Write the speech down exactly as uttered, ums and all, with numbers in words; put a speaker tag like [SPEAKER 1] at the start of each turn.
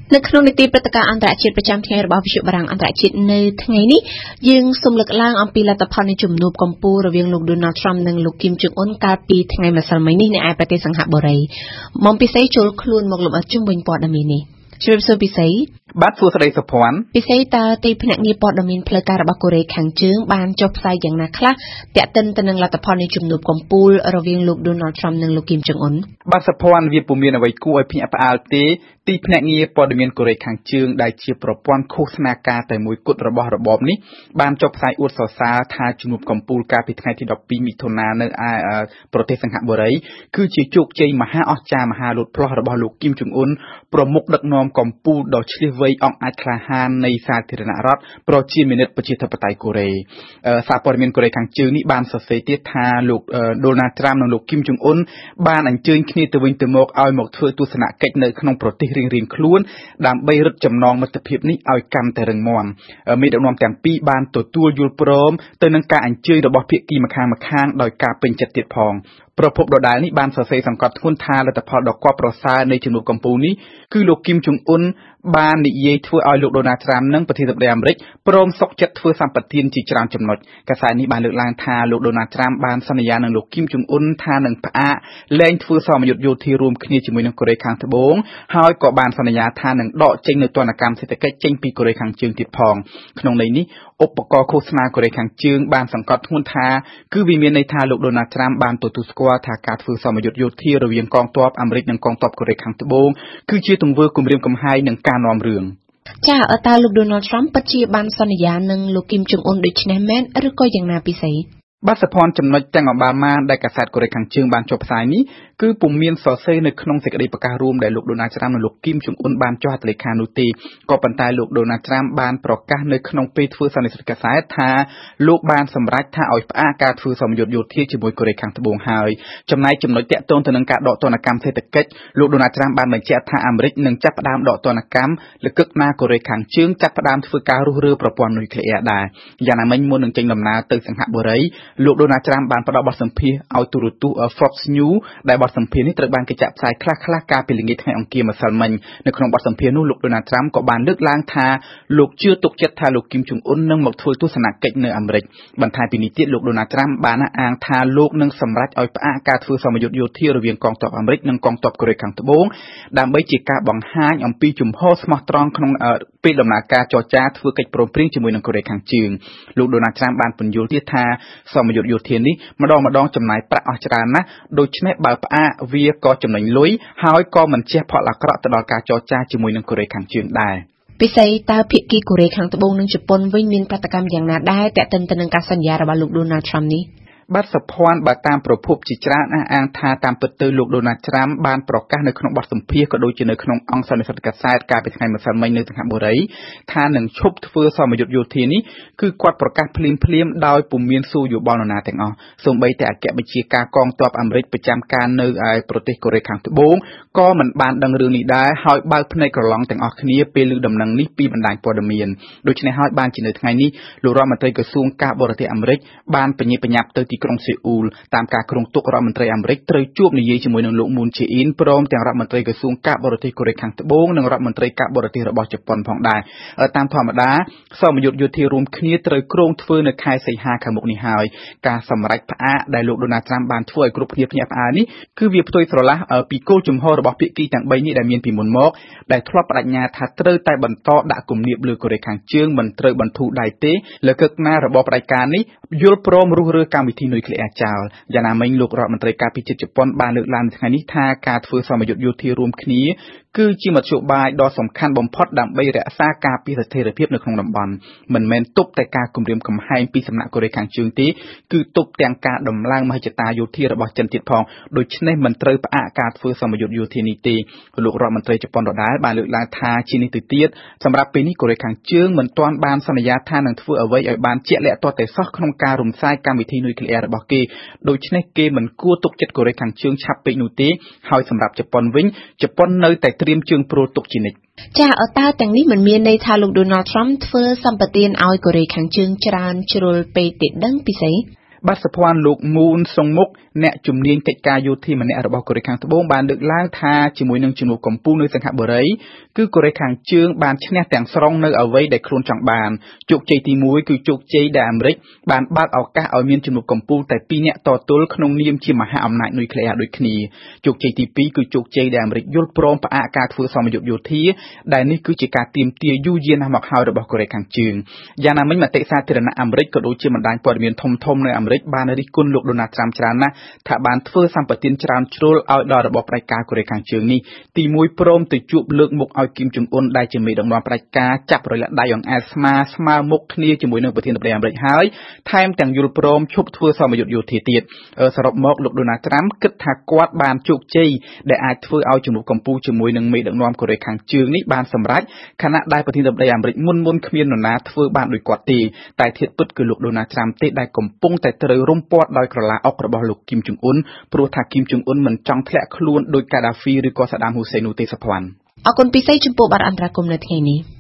[SPEAKER 1] នៅក្នុងនីតិព្រឹត្តិការណ៍អន្តរជាតិប្រចាំថ្ងៃរបស់វិទ្យុបារាំងអន្តរជាតិនៅថ្ងៃនេះយើងសូមលើកឡើងអំពីលទ្ធផលនៃជំនួបកំពូលរវាងលោក Donald Trump និងលោក Kim Jong Un កាលពីថ្ងៃម្សិលមិញនេះនៅឯប្រទេសសិង្ហបុរីមុំពិសេសចូលខ្លួនមកលម្អិតជុំវិញព័ត៌មាននេះជ្រាបសួរពិសេស
[SPEAKER 2] បាទសួស្តីសុភ័ណ្ឌ
[SPEAKER 1] ពិសេសតើទីភ្នាក់ងារព័ត៌មានផ្លូវការរបស់កូរ៉េខាងជើងបានចុះផ្សាយយ៉ាងណាខ្លះទាក់ទិនទៅនឹងលទ្ធផលនៃជំនួបកំពូលរវាងលោក Donald Trump និងលោក Kim Jong Un
[SPEAKER 2] បាទសុភ័ណ្ឌវាពុំមានអ្វីគួរឲ្យភ្ញាក់ផ្អើលទេទីភ្នាក់ងារព័ត៌មានកូរ៉េខាងជើងដែលជាប្រព័ន្ធឃោសនាការតែមួយគត់របស់របបនេះបានចុះផ្សាយអួតសរសើរថាជំនួបកំពូលកាលពីថ្ងៃទីដប់ពីរមិថុនានៅឯប្រទេសសិង្ហបុរីគឺជាជោគជ័យមហាអស្ចារ្យមហាលោតផ្លោះរបស់លោក Kim Jong Un ប្រមុខដឹកនាំកំពូលដ៏ឈ្លាសវៃអង្អាចក្លាហាននៃសាធារណរដ្ឋប្រជាមានិតប្រជាធិបតេយ្យកូរ៉េសារព័ត៌មានកូរ៉េខាងជើងនេះបានសរសេរទៀតថាលោក Donald Trump និងលោក Kim Jong Un បានអញ្ជើញគ្នាទៅវិញទៅមកឲ្យមកធ្វើទស្សនកិច្ចនៅក្នុងប្រទេសរៀងៗខ្លួនដើម្បីរឹតចំណងមិត្តភាពនេះឲ្យកាន់តែរឹងមាំមេដឹកនាំទាំងពីរបានទទួលយល់ព្រមទៅនឹងការអញ្ជើញរបស់ភាគីម្ខាងម្ខាងដោយការពេញចិត្តទៀតផងប្រពន្ធដដែលនេះបានសរសេរសង្កត់ធ្ងន់ថាលទ្ធផលដ៏គប់ប្រសើរនៃជំនួបកំពូលនេះគឺលោក Kim Jong Un បាននិយាយធ្វើឲ្យលោក Donald Trump និងប្រធានាធិបតីអាមេរិកព្រមសុខចិត្តធ្វើសម្បទានជាច្រើនចំណុចកាសែតនេះបានលើកឡើងថាលោក Donald Trump បានសន្យានឹងលោក Kim Jong Un ថានឹងផ្អាកលែងធ្វើសមយុទ្ធយោធារួមគ្នាជាមួយនឹងកូរ៉េខាងត្បូងហើយក៏បានសន្យាថានឹងដកចេញនូវទណ្ឌកម្មសេដ្ឋកិច្ចចេញពីកូរ៉េខាងជើងទៀតផងក្នុងន័យនេះឧបករណ៍ឃោសនាកូរ៉េខាងជើងបានសង្កត់ធ្ងន់ថាគឺវាមានន័យថាលោក Donald Trump បានទទួលស្គាល់ថាការធ្វើសមយុទ្ធយោធារវាងកងទ័ពអាមេរិកនិងកងទ័ពកូរ៉េខាងត្បូងគឺជាទង្វើគំរាមកំហែងនិងការនាំរឿង
[SPEAKER 1] ចាតើលោក Donald Trump ពិតជាបានសន្យានឹងលោក Kim Jong Un ដូច្នេះមែនឬក៏យ៉ាងណាពិសេស
[SPEAKER 2] បាទសភ័ណ្ឌចំណុចទាំងអបាលម៉ាដែលកាសែតកូរ៉េខាងជើងបានចុះផ្សាយនេះគឺពុំមានសរសេរនៅក្នុងសេចក្តីប្រកាសរួមដែលលោក Donald Trump និងលោក Kim Jong Un បានចុះហត្ថលេខានោះទេក៏ប៉ុន្តែលោក Donald Trump បានប្រកាសនៅក្នុងពេលធ្វើសន្និសីទកាសែតថាលោកបានសម្រេចថាឲ្យផ្អាកការធ្វើសមយុទ្ធយោធាជាមួយកូរ៉េខាងត្បូងហើយចំណែកចំណុចតាក់ទងទៅនឹងការដកទណ្ឌកម្មសេដ្ឋកិច្ចលោក Donald Trump បានបញ្ជាក់ថាអាមេរិកនឹងចាប់ផ្ដើមដកទណ្ឌកម្មលកឹកណាកូរ៉េខាងជើងចាប់ផ្ដើមធ្វើការរុះរើប្រព័ន្ធនុយក្លេអ៊ែរដែរយ៉ាងណាមិញមុននឹងចេញដំណើរទៅសិង្ហបុរីលោក Donald Trump បានផ្ដល់បទសម្ភាសន៍ឲ្យទូរទស្សន៍ Fox News ដែលបទសម្ភាសន៍នេះត្រូវបានគេចាក់ផ្សាយខ្លះៗកាលពីល្ងាចថ្ងៃអង្គារម្សិលមិញនៅក្នុងបទសម្ភាសន៍នោះលោក Donald Trump ក៏បានលើកឡើងថាលោកជឿទុកចិត្តថាលោក Kim Jong Un នឹងមកធ្វើទស្សនកិច្ចនៅអាមេរិកបន្ថែមពីនេះទៀតលោក Donald Trump បានអាងថាលោកនឹងសម្រេចឲ្យផ្អាកការធ្វើសមយុទ្ធយោធារវាងកងទ័ពអាមេរិកនិងកងទ័ពកូរ៉េខាងត្បូងដើម្បីជាការបង្ហាញអំពីជំហរស្មោះត្រង់ក្នុងពេលដំណើរការចរចាធ្វើកិច្ចព្រមព្រៀងជាមួយនឹងកូរ៉េខាងជើងលោក Donald Trump បានពន្យល់ទៀតថាសមយុទ្ធយោធានេះម្ដងម្ដងចំណាយប្រាក់អស់ច្រើនណាស់ដូច្នេះបើផ្អាកវាក៏ចំណេញលុយហើយក៏មិនជះផលអាក្រក់ទៅដល់ការចរចាជាមួយនឹងកូរ៉េខាងជើងដែរ
[SPEAKER 1] ពិសេសតើភាគីកូរ៉េខាងត្បូងនិងជប៉ុនវិញមានប្រតិកម្មយ៉ាងណាដែរទាក់ទិនទៅនឹងការសន្យារបស់លោក Donald Trump នេះ
[SPEAKER 2] បាទសភ័ណ្ឌបើតាមប្រភពជាច្រើនអះអាងថាតាមពិតទៅលោក Donald Trump បានប្រកាសនៅក្នុងបទសម្ភាសន៍ក៏ដូចជានៅក្នុងអង្គសន្និសីទកាសែតកាលពីថ្ងៃម្សិលមិញនៅសិង្ហបុរីថានឹងឈប់ធ្វើសមយុទ្ធយោធានេះគឺគាត់ប្រកាសភ្លាមភ្លាមដោយពុំមានសួរយោបល់នរណាទាំងអស់សូម្បីតែអគ្គបញ្ជាការកងទ័ពអាមេរិកប្រចាំការនៅឯប្រទេសកូរ៉េខាងត្បូងក៏មិនបានដឹងរឿងនេះដែរហើយបើកភ្នែកក្រឡង់ទាំងអស់គ្នាពេលឮដំណឹងនេះពីបណ្ដាញព័ត៌មានដូច្នេះហើយបានជានៅថ្ងៃនេះលោករដ្ឋមន្ត្រីក្រសួងការបរទេសអាមេរិកបានបញ្ញាបញ្ញាប់ទៅទីក្រុងសេអ៊ូលតាមការគ្រោងទុករដ្ឋមន្ត្រីអាមេរិកត្រូវជួបនិយាយជាមួយនឹងលោក Moon Jae-in ព្រមទាំងរដ្ឋមន្ត្រីក្រសួងការបរទេសកូរ៉េខាងត្បូងនិងរដ្ឋមន្ត្រីការបរទេសរបស់ជប៉ុនផងដែរតាមធម្មតាសមយុទ្ធយោធារួមគ្នាត្រូវគ្រោងធ្វើនៅខែសីហាខាងមុខនេះហើយការសម្រេចផ្អាកដែលលោក Donald Trump បានធ្វើឲ្យគ្រប់គ្នាភ្ញាក់ផ្អើលនេះគឺវាផ្ទុយស្រឡះពីគោលជំហររបស់ភាគីទាំងបីនេះដែលមានពីមុនមកដែលធ្លាប់បដិញ្ញាថាត្រូវតែបន្តដាក់គំនាបលើកូរ៉េខាងជើងមិនត្រូវបន្ធូរដៃទេលើកឹកណារបបផ្ដាច់ការនេះយល់ព្រមរុះរើកម្មវិធីនុយក្លេអ៊ែរចោលយ៉ាងណាមិញលោករដ្ឋមន្ត្រីការពារជាតិជប៉ុនបានលើកឡើងថ្ងៃនេះថាការធ្វើសមយុទ្ធយោធារួមគ្នាគឺជាមធ្យោបាយដ៏សំខាន់បំផុតដើម្បីរក្សាការពារស្ថិរភាពនៅក្នុងតំបន់មិនមែនទប់តែការគំរាមកំហែងពីសំណាក់កូរ៉េខាងជើងទេគឺទប់ទាំងការដំឡើងមហិច្ឆតាយោធារបស់ចិនទៀតផងដូច្នេះមិនត្រូវផ្អាកការធ្វើសមយុទ្ធយោធានេះទេលោករដ្ឋមន្ត្រីជប៉ុនដដែលបានលើកឡើងថាជានេះទៅទៀតសម្រាប់ពេលនេះកូរ៉េខាងជើងមិនទាន់បានសន្យាថានឹងធ្វើអ្វីឲ្យបានជាក់លាក់ទាល់តែសោះក្នុងការរំសាយកម្មវិធីនុយក្លេអ៊ែររបស់គេដូច្នេះគេមិនគួរទុកចិត្តកូរ៉េខាងជើងឆាប់ពេកនោះទេហើយសម្រាប់ជប៉ុនវិញជប៉ុននៅតែត្រៀមជើងព្រោះទុកជានិច្ច
[SPEAKER 1] ចាអតើទាំងនេះមិនមានន័យថាលោក Donald Trump ធ្វើសម្បទានឲ្យកូរ៉េខាងជើងច្រើនជ្រុលពេកទេដឹងពិសេស
[SPEAKER 2] បាទសុភ័ណ្ឌលោកមូនសុងមុខអ្នកជំនាញកិច្ចការយោធាម្នាក់របស់កូរ៉េខាងត្បូងបានលើកឡើងថាជាមួយនឹងជំនួបកម្ពុជានៅសិង្ហបុរីគឺកូរ៉េខាងជើងបានឈ្នះទាំងស្រុងនៅអ្វីដែលខ្លួនចង់បានជោគជ័យទីមួយគឺជោគជ័យដែលអាមេរិកបានបើកឱកាសឲ្យមានជំនួបកម្ពុជាតែពីរនាក់តទល់ក្នុងនាមជាមហាអំណាចនុយក្លេអ៊ែរដូចគ្នាជោគជ័យទីពីរគឺជោគជ័យដែលអាមេរិកយល់ព្រមផ្អាកការធ្វើសមយុទ្ធយោធាដែលនេះគឺជាការទាមទារយូរយារណាស់មកហើយរបស់កូរ៉េខាងជើងយ៉ាងណាមិញមតិសាធារណៈអាមេរិកក៏ដូចជាបណ្ដាញព័ត៌មានធំៗនៅអាមេរិកបានរិះគន់លោកដូណាល់ត្រាំច្រើនណាស់ថាបានធ្វើសម្បទានច្រើនជ្រុលឲ្យដល់របបផ្ដាច់ការកូរ៉េខាងជើងនេះទីមួយព្រមទៅជួបលើកមុខឲ្យគីមចុងអ៊ុនដែលជាមេដឹកនាំផ្ដាច់ការចាប់រយលាក់ដៃអង្អែលស្មាស្មើមុខគ្នាជាមួយនឹងប្រធានាធិបតីអាមេរិកហើយថែមទាំងយល់ព្រមឈប់ធ្វើសមយុទ្ធយោធាទៀតសរុបមកលោកដូណាល់ត្រាំគិតថាគាត់បានជោគជ័យដែលអាចធ្វើឲ្យជំនួបកម្ពុជាជាមួយនឹងមេដឹកនាំកូរ៉េខាងជើងនេះបានសម្រេចខណៈដែលប្រធានាធិបតីអាមេរិកមុនមុនគ្មាននរណាធ្វើបានដូចគាត់ទេតែធៀបពិតគឺលោកដូណាល់ត្រាំទេដែលកំពុងតែត្រូវរុំព័ទ្ធដោយក្រឡាអុករបស់លោកគីមចុងអ៊ុនព្រោះថាគីមចុងអ៊ុនមិនចង់ធ្លាក់ខ្លួនដោយកាដាហ្វីឬក៏សាដាមហ៊ូសេននោះទេសុភ័ណ្ឌ
[SPEAKER 1] អរគុណពិសេសចំពោះបទអន្តរាគមន៍នៅថ្ងៃនេះ